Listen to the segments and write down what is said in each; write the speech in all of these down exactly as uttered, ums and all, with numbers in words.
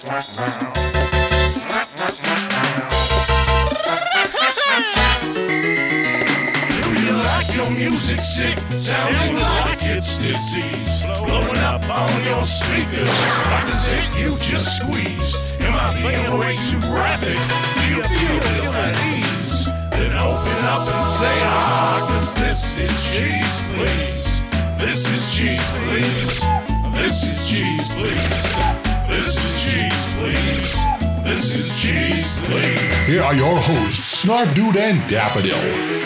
Your music sick, sounding like it's disease, blowing up on your speakers like a zit you just squeezed. Am I being way too graphic? Do you feel ill at ease? Then open up and say ah, cause this is cheese, please. This is cheese, please. This is cheese, please. This is cheese, please. This is cheese, please. Here are your hosts, Snarf Dude and Daffodil.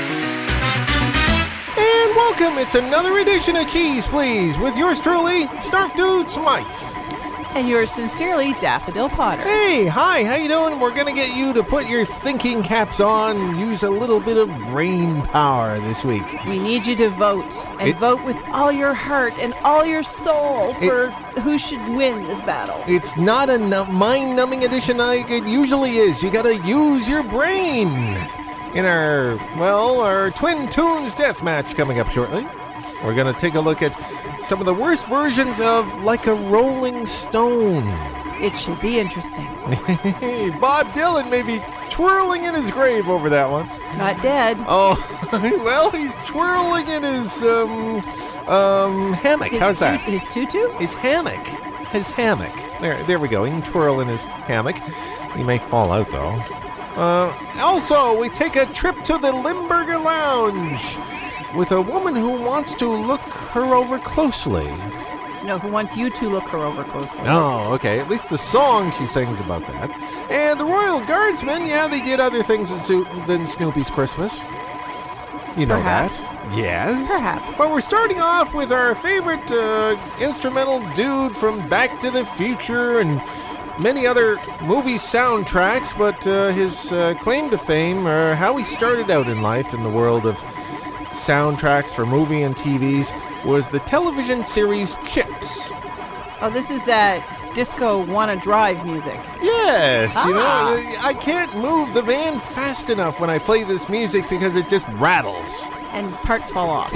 And welcome, it's another edition of Cheese Please with yours truly, Snarf Dude Smythe. And yours sincerely, Daffodil Potter. Hey, hi, how you doing? We're gonna get you to put your thinking caps on and use a little bit of brain power this week. We need you to vote, and It- vote with all your heart and all your soul for who should win this battle. It's not a nu- mind-numbing edition like it usually is. You gotta use your brain. In our, well, our Twin Tunes death match coming up shortly, we're going to take a look at some of the worst versions of Like a Rolling Stone. It should be interesting. Bob Dylan may be twirling in his grave over that one. Not dead. Oh, well, he's twirling in his, um, um, hammock. His How's tu- that? His tutu? His hammock. His hammock. There, there we go. He can twirl in his hammock. He may fall out, though. Uh, also, we take a trip to the Limburger Lounge with a woman who wants to look her over closely. No, who wants you to look her over closely. Oh, okay. At least the song she sings about that. And the Royal Guardsmen, yeah, they did other things than Snoopy's Christmas. You know Perhaps. that. Yes. Perhaps. But we're starting off with our favorite uh, instrumental dude from Back to the Future and many other movie soundtracks, but uh, his uh, claim to fame, or how he started out in life in the world of soundtracks for movie and T Vs, was the television series Chips. Oh, this is that disco wanna drive music. Yes, you Ah. know, I can't move the van fast enough when I play this music because it just rattles. And parts fall off.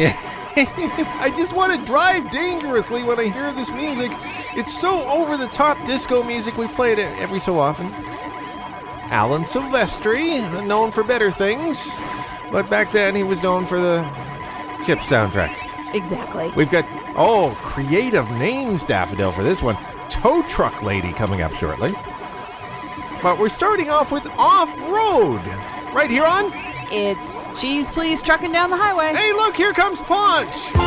I just want to drive dangerously when I hear this music. It's so over-the-top disco music. We play it every so often. Alan Silvestri, known for better things, but back then he was known for the Chip soundtrack. Exactly. We've got, oh, creative names, Daffodil, for this one. Tow Truck Lady coming up shortly. But we're starting off with Off-Road, right here on... It's Cheese Please trucking down the highway. Hey, look, here comes Punch!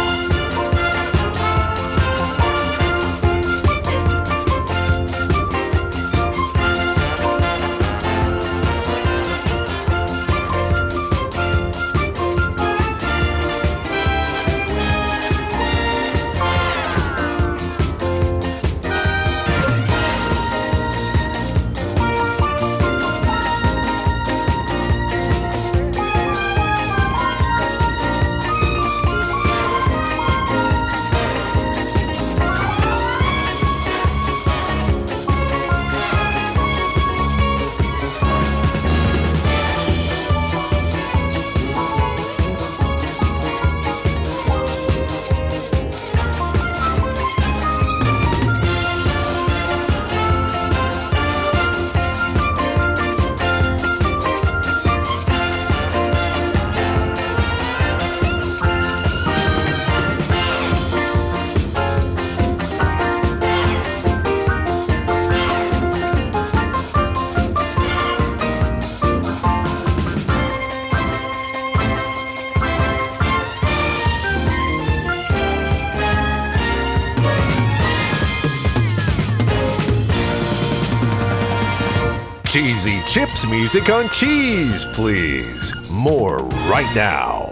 Cheesy Chips music on Cheese Please. More right now.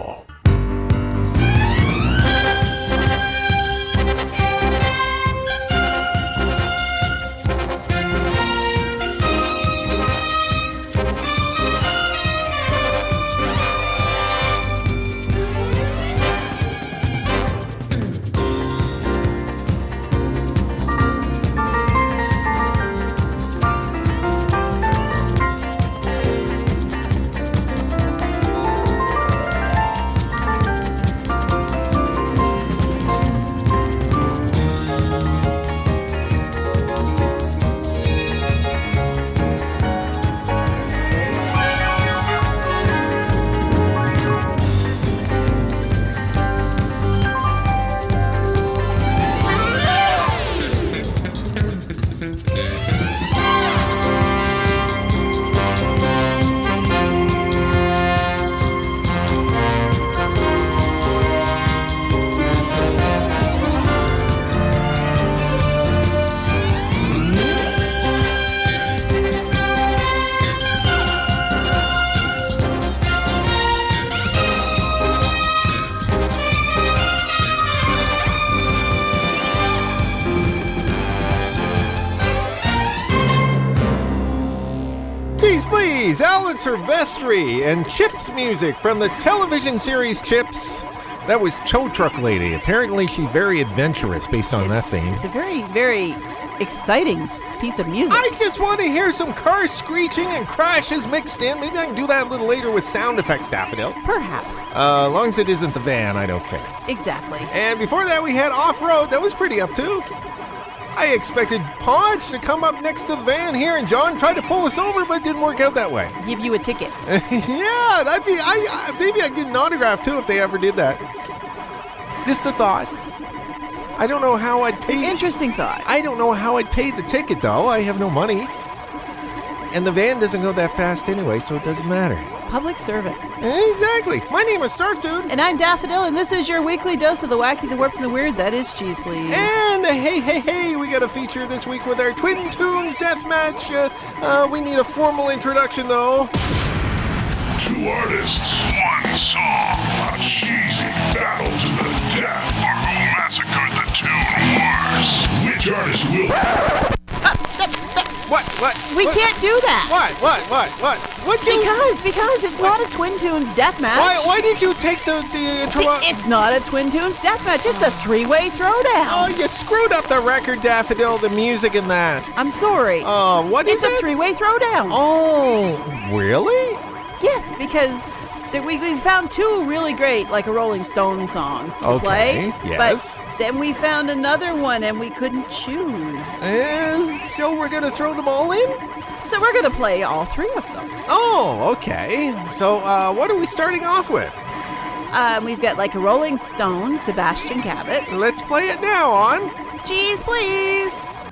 please, Alan Silvestri and Chips music from the television series Chips. That was Tow Truck Lady. Apparently she's very adventurous based on that theme. It's a very, very exciting s- piece of music. I just want to hear some cars screeching and crashes mixed in. Maybe I can do that a little later with sound effects, Daffodil. Perhaps. Uh, as long as it isn't the van, I don't care. Exactly. And before that, we had Off-Road. That was pretty up too. I expected Podge to come up next to the van here, and John tried to pull us over, but it didn't work out that way. Give you a ticket. Yeah, that'd be. I, I maybe I'd get an autograph too if they ever did that. Just a thought. I don't know how I'd It's an pay. interesting thought. I don't know how I'd pay the ticket though. I have no money, and the van doesn't go that fast anyway, so it doesn't matter. Public service. Exactly. My name is Surf Dude. And I'm Daffodil, and this is your weekly dose of the wacky, the warped, and the weird. That is cheese, please. And hey, hey, hey, we got a feature this week with our Twin Tunes Deathmatch. Uh, uh, we need a formal introduction, though. Two artists, one song, a cheesy battle to the death for who massacred the tune worse. Which artist will... What? What? We what? can't do that. What? What? What? What? What you? Because, because it's not a Twin Tunes deathmatch. Why? Why did you take the the intro? It- It's not a Twin Tunes deathmatch. It's a three-way throwdown. Oh, you screwed up the record, Daffodil. The music in that. I'm sorry. Oh, what is it's a it? three-way throwdown. Oh, really? Yes, because there, we, we found two really great, like a Rolling Stone songs to Okay, play. yes. But then we found another one and we couldn't choose. And so we're gonna throw them all in? So we're going to play all three of them. Oh, okay. So, uh, what are we starting off with? Um, we've got like a Rolling Stone, Sebastian Cabot. Let's play it now on. Cheese, please.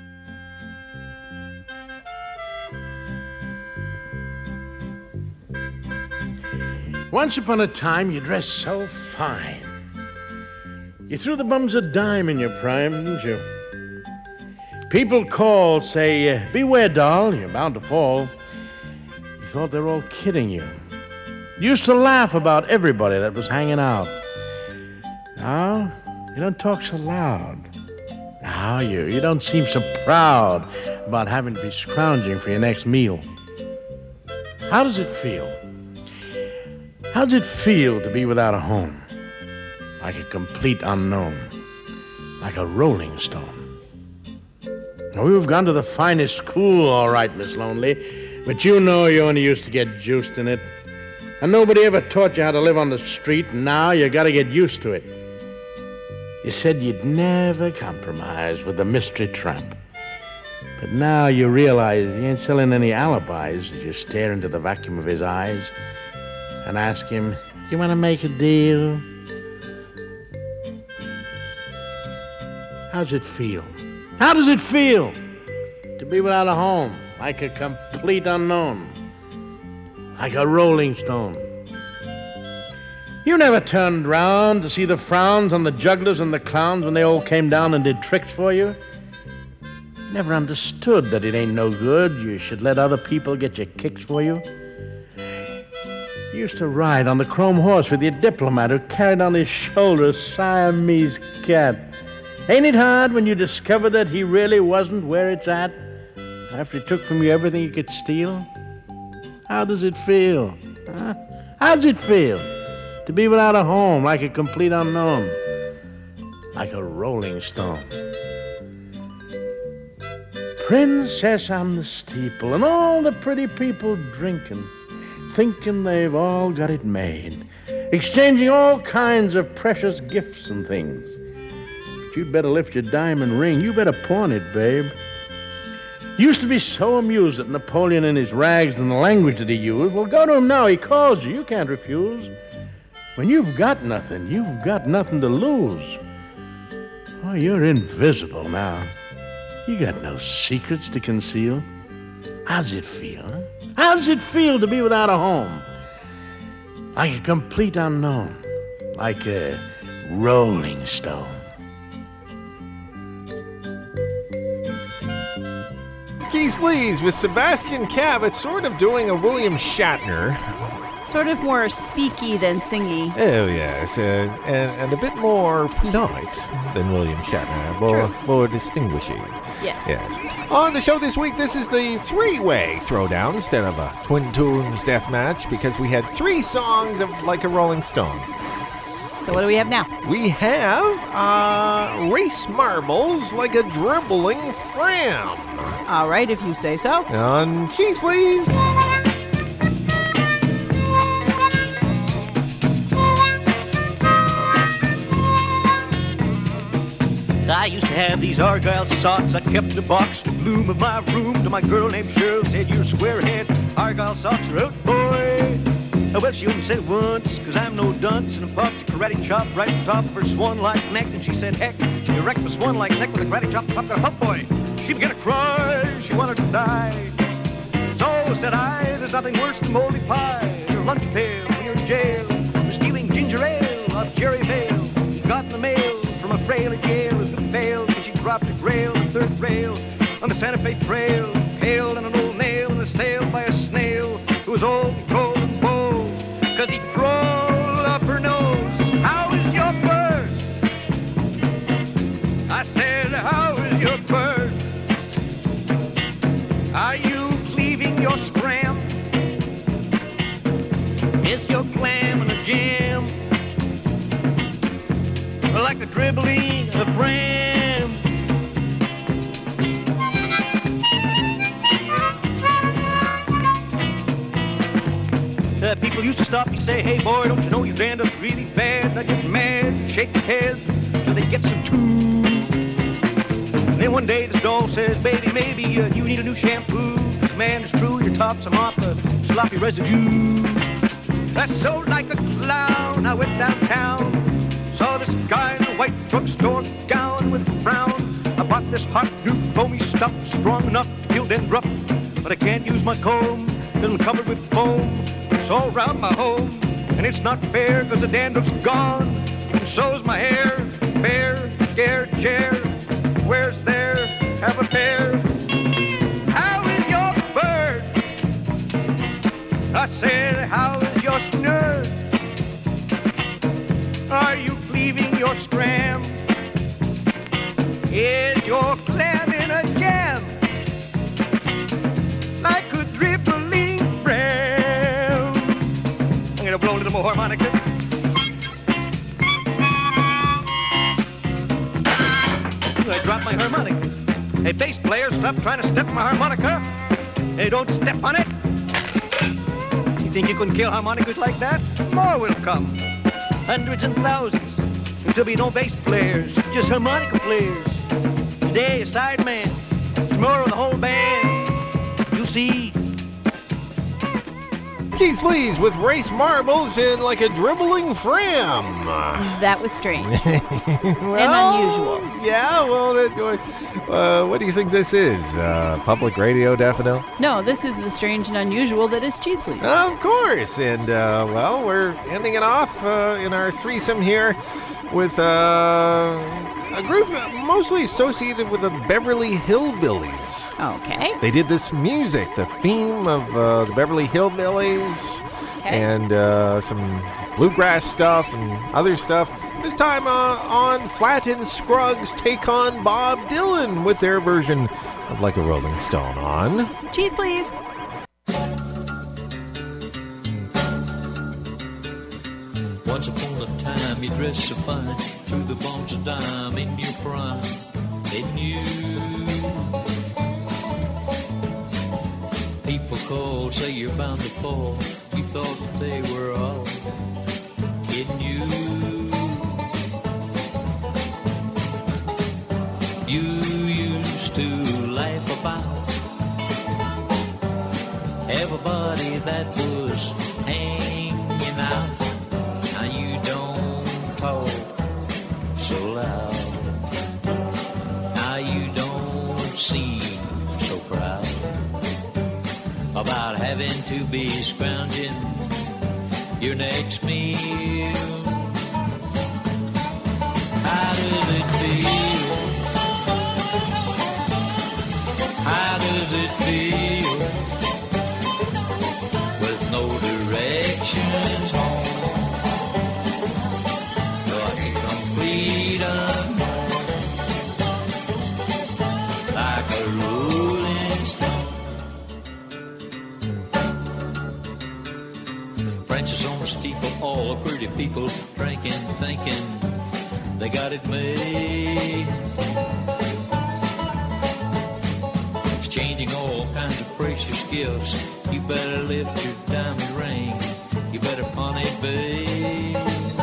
Once upon a time, you dressed so fine. You threw the bums a dime in your prime, didn't you? People call, say, uh, beware, doll, you're bound to fall. You thought they were all kidding you. You used to laugh about everybody that was hanging out. Now, you don't talk so loud. Now, you, you don't seem so proud about having to be scrounging for your next meal. How does it feel? How does it feel to be without a home? Like a complete unknown. Like a rolling stone. Now, we've gone to the finest school, all right, Miss Lonely, but you know you only used to get juiced in it. And nobody ever taught you how to live on the street, and now you gotta get used to it. You said you'd never compromise with the mystery tramp. But now you realize he ain't selling any alibis as you stare into the vacuum of his eyes and ask him, do you want to make a deal? How's it feel? How does it feel to be without a home, like a complete unknown, like a rolling stone? You never turned round to see the frowns on the jugglers and the clowns when they all came down and did tricks for you? Never understood that it ain't no good. You should let other people get your kicks for you. You used to ride on the chrome horse with your diplomat who carried on his shoulder a Siamese cat. Ain't it hard when you discover that he really wasn't where it's at after he took from you everything he could steal? How does it feel? Huh? How does it feel to be without a home, like a complete unknown, like a rolling stone? Princess on the steeple and all the pretty people drinking, thinking they've all got it made, exchanging all kinds of precious gifts and things. But you'd better lift your diamond ring. You better pawn it, babe. You used to be so amused at Napoleon and his rags and the language that he used. Well, go to him now. He calls you. You can't refuse. When you've got nothing, you've got nothing to lose. Oh, you're invisible now. You got no secrets to conceal. How's it feel? Huh? How does it feel to be without a home? Like a complete unknown. Like a rolling stone. Keys Please with Sebastian Cabot, sort of doing a William Shatner. Sort of more speaky than singy. Oh, yes, uh, and, and a bit more polite than William Shatner. More, more distinguishing. Yes. Yes. On the show this week, this is the three-way throwdown instead of a Twin Tunes death match because we had three songs of Like a Rolling Stone. So what do we have now? We have uh, Race Marbles Like a Dribbling Fram. All right, if you say so. On Cheese, please. I used to have these Argyle socks I kept in a box in the gloom of my room till my girl named Cheryl said, "You're a squarehead, Argyle socks are out, boy." Oh, well, she only said it once, cause I'm no dunce, and I popped a karate chop right on top of her swan-like neck, and she said, "Heck, you wrecked my swan-like neck with a karate chop, popped her hump, boy." She began to cry, she wanted to die. So said I, there's nothing worse than moldy pie, your lunch pail when you're in jail, for stealing ginger ale off Jerry Vale. She got in the mail from a frail at Yale who couldn't fail, and she dropped a grail, the third rail, on the Santa Fe Trail, pale and an old nail, and assailed by a snail who was old and cold and bold, cause he crawled up her nose. "How is your bird?" I said, "How is your bird? Are you cleaving your scram? Is your clam in a jam? Like a dribbling of fram?" Uh, people used to stop me and say, "Hey boy, don't you know your dandruff's really bad?" I'd get mad, shake their head till they get some too. And then one day this doll says, "Baby, maybe uh, you need a new shampoo. Man, it's true, your top's some off the sloppy residue." That's so like a clown. I went downtown, saw this guy in a white drugstore gown with a frown. I bought this hot new foamy stuff, strong enough to kill dandruff, but I can't use my comb, it's covered with foam. It's all around my home, and it's not fair, cause the dandruff's gone, and so's my hair. Fair, scared chair, where's there? Have a pair. How is your bird? I said, how is your snurd? Are you cleaving your scram? Is your clam in a jam? Like a dribbling fram. I'm gonna blow a little more harmonica. I dropped my harmonica. Hey, bass player, stop trying to step on my harmonica. Hey, don't step on it. You think you can kill harmonicas like that? More will come. Hundreds and thousands. There'll be no bass players, just harmonica players. Today, a sideman. Tomorrow, the whole band. You'll see. Keys, please, with Race Marbles and Like a Dribbling Fram. That was strange. Well, and unusual. Yeah, well, that, uh, what do you think this is? Uh, public radio, Daffodil? No, this is the strange and unusual that is Cheese Please. Of course. And, uh, well, we're ending it off uh, in our threesome here with uh, a group mostly associated with the Beverly Hillbillies. Okay. They did this music, the theme of uh, the Beverly Hillbillies, Okay. and uh, some bluegrass stuff and other stuff. This time uh, on Flatt and Scruggs take on Bob Dylan with their version of Like a Rolling Stone on Cheese Please. Once upon a time you dressed so fine, through the bones of dime in your prime, didn't you? People call, say you're bound to fall. You thought that they were all kidding you. You used to laugh about everybody that was hanging out. Now you don't talk so loud. Now you don't seem so proud about having to be scrounging your next meal. How does it feel? How does it feel with no direction? Lights on the steeple, all the pretty people drinking, thinking they got it made. Exchanging all kinds of precious gifts. You better lift your diamond ring. You better pawn it, babe.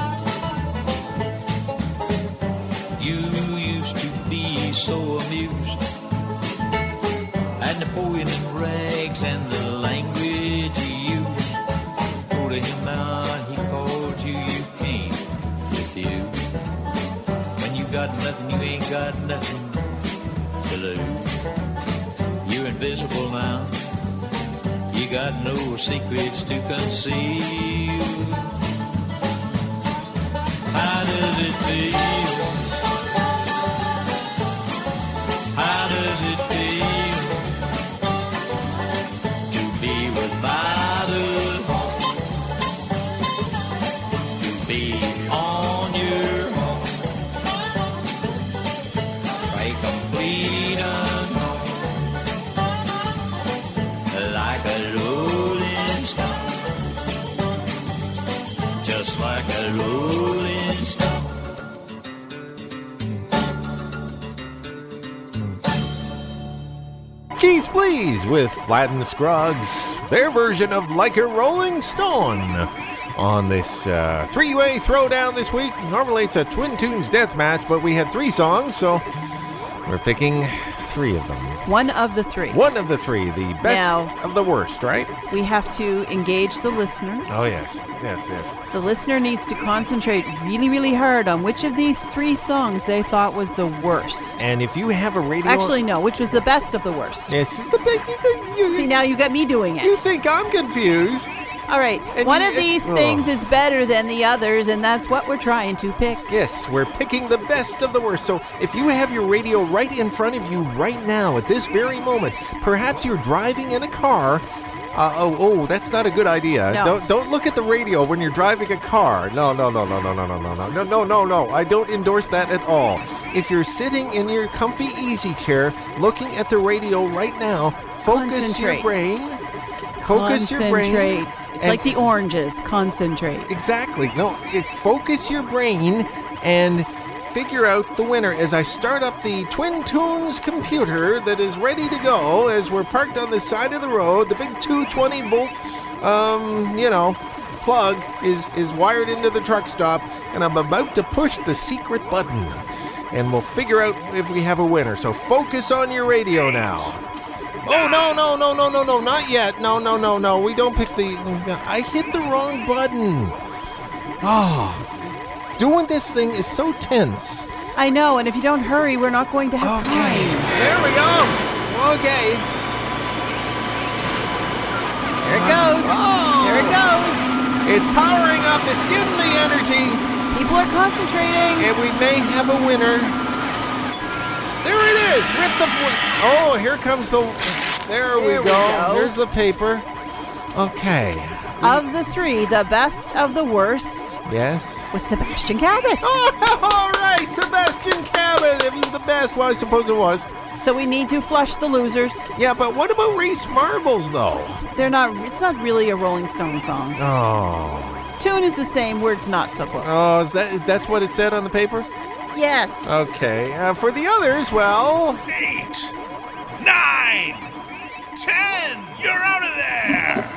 You used to be so amused at Napoleon and rags and the language you used. Go to him now, he called you, you came with you. When you got nothing, you ain't got nothing to lose. You're invisible now. You got no secrets to conceal. How does it feel? How does it feel to be without us? To be on your own, break a freedom like a rolling stone, just like a rolling stone. Keith Please with Flatten Scruggs, their version of Like a Rolling Stone on this uh, three-way throwdown this week. Normally it's a Twin Tunes death match, but we had three songs, so we're picking three of them. One of the three. One of the three, the best Now- of the worst, right? We have to engage the listener. Oh, yes. Yes, yes. The listener needs to concentrate really, really hard on which of these three songs they thought was the worst. And if you have a radio... Actually, no, which was the best of the worst. Yes, the big... You, See, now you got me doing you it. think I'm confused? All right, And one you- of these oh. things is better than the others, and that's what we're trying to pick. Yes, we're picking the best of the worst. So if you have your radio right in front of you right now at this very moment, perhaps you're driving in a car. Uh, oh, oh, that's not a good idea. No. Don't don't look at the radio when you're driving a car. No, no, no, no, no, no, no, no, no, no, no, no, no. I don't endorse that at all. If you're sitting in your comfy easy chair looking at the radio right now, focus your Concentrate. brain. Focus your brain. Concentrate. It's and- like the oranges. Concentrate. Exactly. No, it, focus your brain and figure out the winner as I start up the Twin Tunes computer that is ready to go as we're parked on the side of the road. The big two twenty volt, um, you know, plug is, is wired into the truck stop, and I'm about to push the secret button. And we'll figure out if we have a winner. So focus on your radio now. Oh, no, no, no, no, no, no, not yet. No, no, no, no. We don't pick the... I hit the wrong button. Oh, doing this thing is so tense. I know, and if you don't hurry, we're not going to have Okay, time. there we go. Okay. There it goes. Oh. There it goes. It's powering up. It's getting the energy. People are concentrating. And we may have a winner. There it is. Rip the... Oh, here comes the... There, we, There go. we go. Here's the paper. Okay. Of the three, the best of the worst Yes. was Sebastian Cabot. Oh, all right. Sebastian Cabot. If he's the best, well, I suppose it was. So we need to flush the losers. Yeah, but what about Reese Marbles, though? They're not. It's not really a Rolling Stone song. Oh. Tune is the same. Words not so close. Oh, is that that's what it said on the paper? Yes. Okay. Uh, for the others, well, Eight, nine, ten, you're out of there!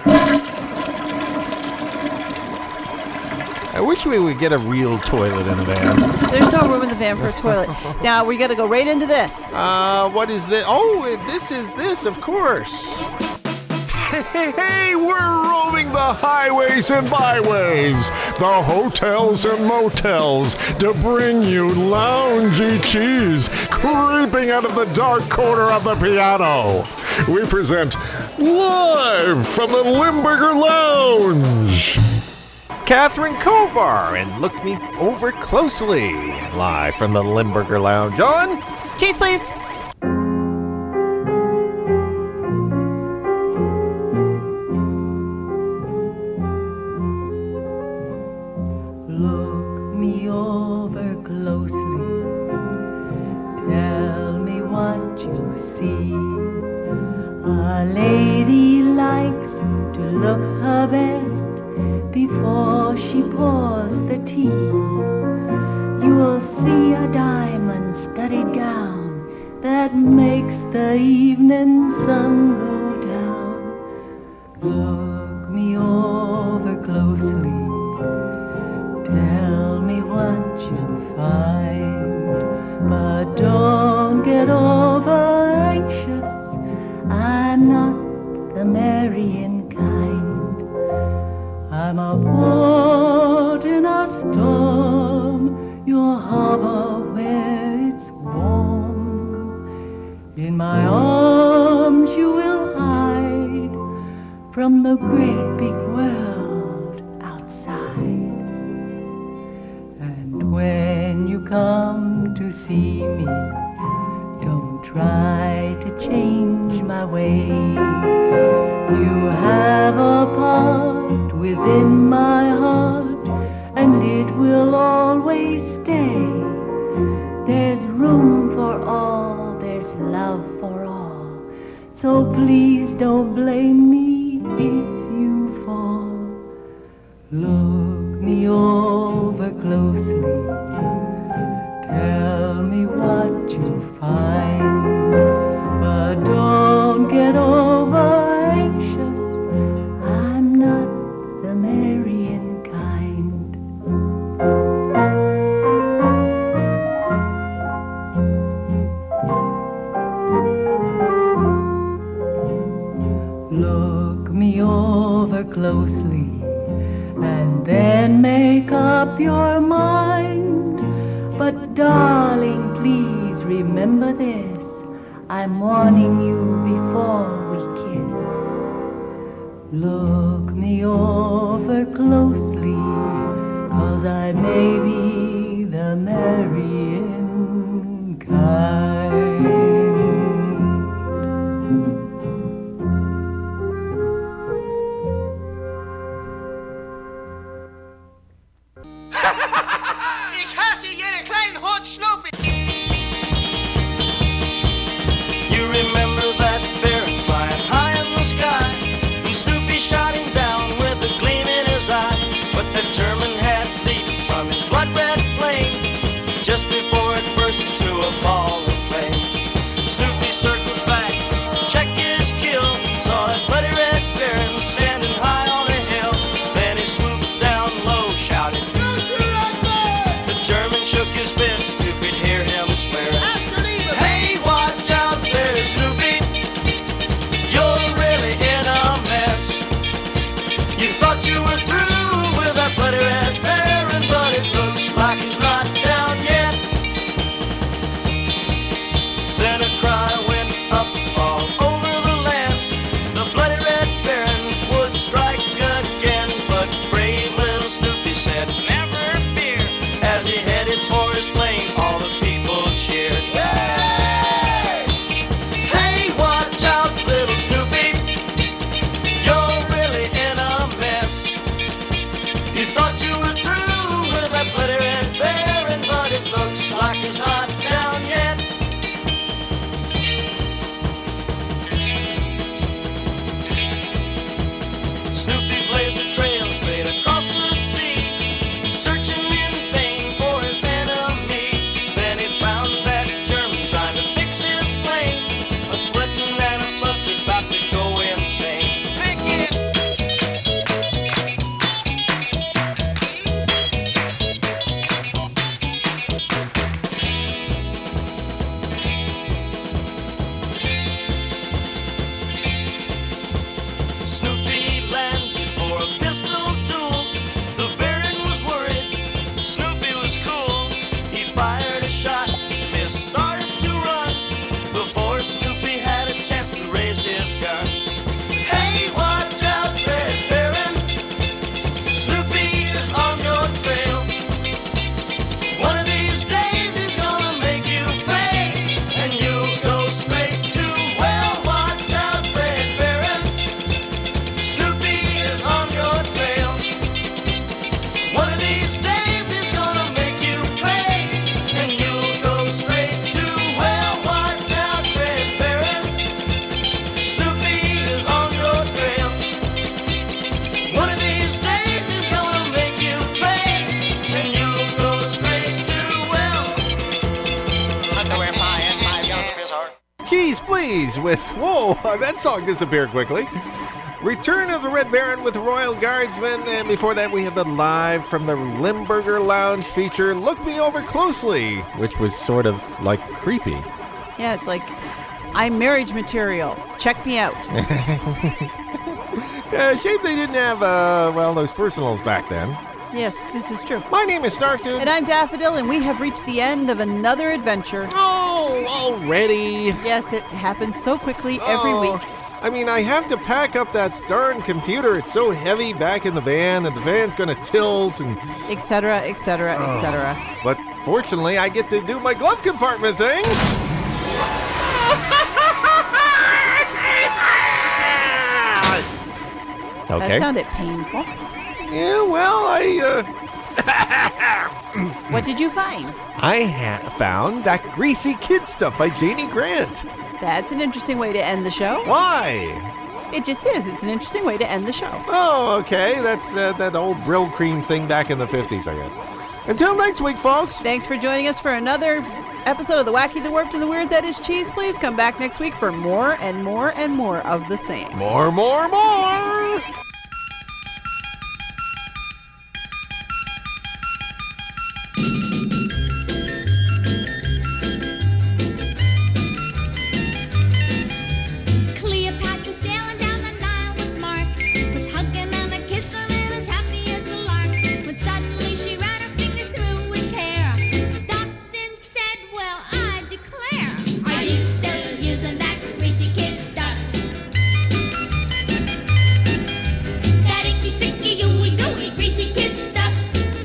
I wish we would get a real toilet in the van. There's no room in the van for a toilet. Now we got to go right into this. Uh, what is this? Oh, this is this, of course. Hey, hey, we're roaming the highways and byways, the hotels and motels, to bring you loungy cheese creeping out of the dark corner of the piano. We present live from the Limburger Lounge. Catherine Kovar, and look me over closely. Live from the Limburger Lounge on. Cheese, please. Look me over closely. Tell me what you see. A lady likes to look her best before she pours the tea. You'll see a diamond-studded gown that makes the evening sun go down. Look me over closely, tell me what you find, but don't get over anxious. I'm not the marrying kind. I'm a port in a storm, your harbor where it's warm. In my arms you will hide from the great big world outside. And when you come to see me, don't try to change my way. You have a part within my heart, and it will always stay. There's room for all, there's love for all, so please don't blame me if you fall. Look me over closely, tell me what you find, but don't get over anxious. I'm not the marrying kind. Look me over closely and then make up your mind. But darling, please remember this, I'm warning you before we kiss. Look me over closely, 'cause I may be the marrying kind. Ich hasse jeden kleinen Hund Snoopy! You remember that bear flying high in the sky, and Snoopy shot him down with a gleam in his eye. But the German had leaped from his blood-red plane just before it burst into a ball of flame. Snoopy circled back, checked his kill, saw that bloody red baron standing high on a hill. Then he swooped down low, shouted, the German shook his fist, you could hear him swear. Hey, watch out there, Snoopy, you're really in a mess. You thought you were through with that bloody red baron, but it looks like he's not down yet. Then a cry went up all over the land, the bloody red baron would strike again. But brave little Snoopy said, never fear. As he headed for his plane, all the people cheered. Hey, watch out, little Snoopy, you're really in a mess. You thought you were through with that bloody red baron, but it looks like he's not down yet. Snoopy blazed a trail straight across the sea, searching in vain for his enemy. Then he found that German trying to fix his plane, a sweating and a flustered, about to go insane. Pick it! Snoopy landed Cheese with, whoa, that song disappeared quickly. Return of the Red Baron with Royal Guardsmen, and before that we had the Live from the Limburger Lounge feature, Look Me Over Closely, which was sort of like creepy. Yeah, it's like, I'm marriage material. Check me out. uh, shame they didn't have, uh, well, those personals back then. Yes, this is true. My name is Snarf Dude. And I'm Daffodil, and we have reached the end of another adventure. Oh, already? Yes, it happens so quickly every Oh. week. I mean, I have to pack up that darn computer. It's so heavy back in the van, and the van's going to tilt and... et cetera, et cetera, et cetera. But fortunately, I get to do my glove compartment thing. Okay. That sounded painful. Yeah, well, I, uh... What did you find? I ha- found that Greasy Kid Stuff by Janie Grant. That's an interesting way to end the show. Why? It just is. It's an interesting way to end the show. Oh, okay. That's uh, that old Brill Cream thing back in the fifties, I guess. Until next week, folks. Thanks for joining us for another episode of The Wacky, the Warped, and the Weird That Is Cheese. Please come back next week for more and more and more of the same. More, more, more! Cleopatra sailing down the Nile with Mark was hugging and a kissing and as happy as a lark. When suddenly she ran her fingers through his hair, stopped and said, "Well, I declare, are you still using that greasy kid stuff? That icky, sticky, ooey gooey greasy kid stuff."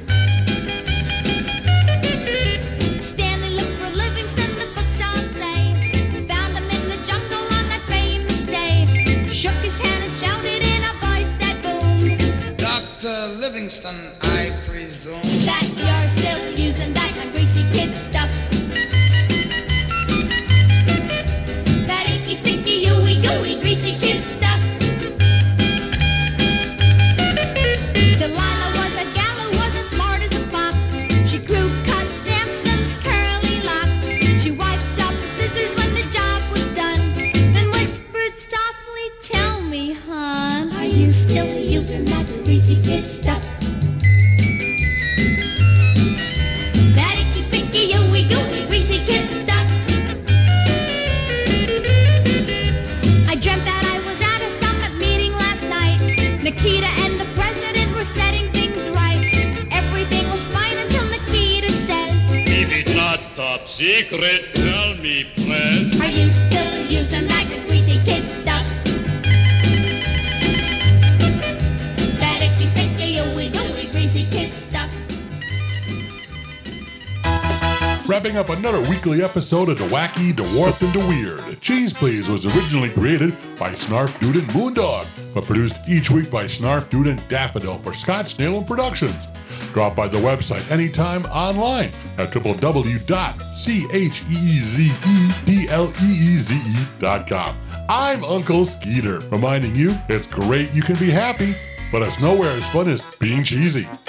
Stanley looked for Livingston, the books all say. Found him in the jungle on that famous day. Shook his hand and shouted in a voice that boomed, Doctor Livingston, I presume that you're still using that greasy kid stuff. That icky, sticky, ooey gooey greasy kid stuff. Delilah was a gal who was as smart as a fox. She crew cut Samson's curly locks. She wiped off the scissors when the job was done, then whispered softly, "Tell me, hon, are you still using that greasy kid stuff? That icky, sticky, ooey gooey greasy kid stuff." I dreamt that I was at a summit meeting last night. Nikita and the president were setting things right. Everything was fine until Nikita says, If it's not top secret, tell me, please. "Are you still using that greasy kid stuff? That icky, sticky, ooey gooey greasy kid stuff." Wrapping up another weekly episode of The Wacky, The Warped, and The Weird. Cheese Please was originally created by Snarf Dude and Moondog, but produced each week by Snarf Dude and Daffodil for Scott Snalen Productions. Drop by the website anytime online at w w w dot cheezepleeze dot com. I'm Uncle Skeeter, reminding you it's great you can be happy, but it's nowhere as fun as being cheesy.